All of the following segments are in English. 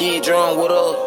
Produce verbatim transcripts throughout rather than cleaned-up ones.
Kid Drum, what up?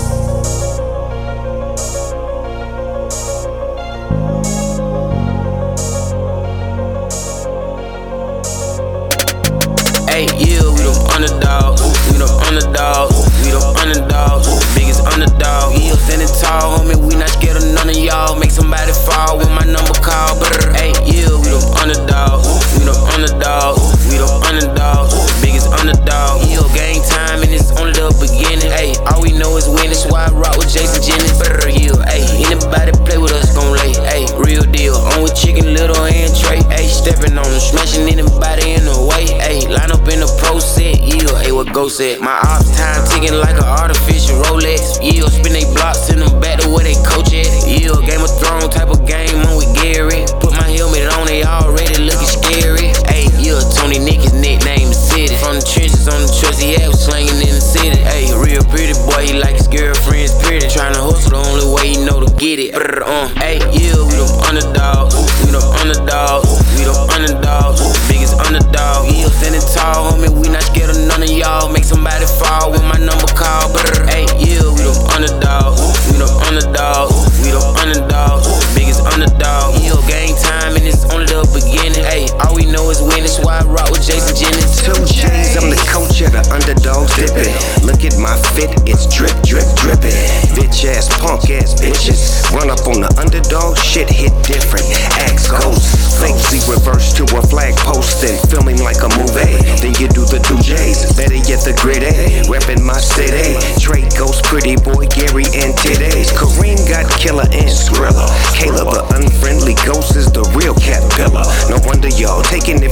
Hey, yeah, we them underdogs, we them underdogs, we them underdogs, biggest underdog. Yeah, standing tall, homie, we not scared of none of y'all. Make somebody fall when my number call. Brr. Hey, yeah, we them underdogs, we them underdogs, we them underdogs, biggest underdog. Yeah, game time and it's only the beginning. Hey, all we know is win, that's why I rock with Jason Jennings. Brr, yeah, hey, anybody play with us gon' lay. Hey, real deal, on with Chicken Little and Trey. Hey, stepping on them, smashing anybody in the way. Hey, line up in the pro set, yeah, hey, what go set. My ops time ticking like an artificial Rolex. Yeah, spin they blocks, send them back to where they coach at. Yeah, Game of Thrones type of game on with Gary. Put my helmet on, they already looking scary. Hey, yeah, Tony Nick, his nickname the city. From the trenches on the trusty app, slanging in the city. Hey, real pretty boy, he like his girlfriend's pretty. Tryna hustle the only way he know to get it. Brr, uh. Hey, yeah, we them underdogs, we them underdogs, we them underdogs, biggest underdog. Yeah, standing tall, homie, we not scared of none of y'all. Make somebody fall when my number call. Brr, hey, yeah, we them underdogs, we them underdogs, we them underdogs, biggest underdog. Yeah, game time and it's only the beginning. Hey, all we know is win, that's why I rock with Jason Jennings. Two J's, I'm the coach of the underdogs dipping. Look at my fit, it's drip, drip, dripping. Bitch ass, punk ass bitches. Run up on the underdog, shit hit different. Axe ghost, fake Z reverse to a flag post and filming like a movie. Then you do the two J's, better yet the grid A. Reppin' my city, Trey Ghost, Pretty Boy, Gary and titties. Kareem got Killer and Skrilla. Caleb, the unfriendly ghost, is the real caterpillar. No wonder y'all taking